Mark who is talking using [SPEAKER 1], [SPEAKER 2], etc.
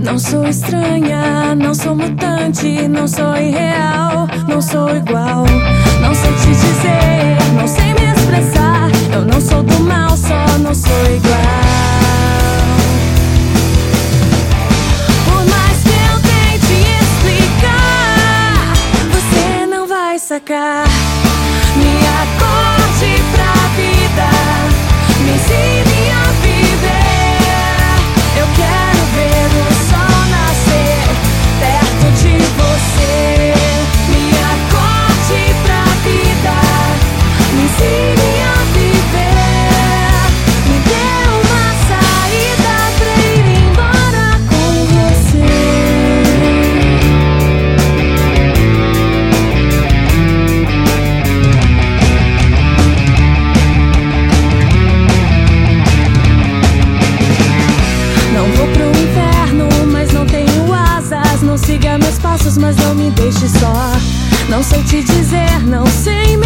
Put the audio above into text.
[SPEAKER 1] Não sou estranha, não sou mutante, não sou irreal, não sou igual. Não sei te dizer, não sei me expressar. Eu não sou do mal, só não sou igual. Por mais que eu tente explicar, você não vai sacar. Me acorde pra vida, me ensine a viver. Eu quero ver o sol nascer perto de você. Me acorde pra vida, me ensine a viver. Me dê uma saída pra ir embora com você. Não vou pro inferno, mas não tenho asas. Não siga meus passos, mas não me deixe só. Não sei te dizer, não sei me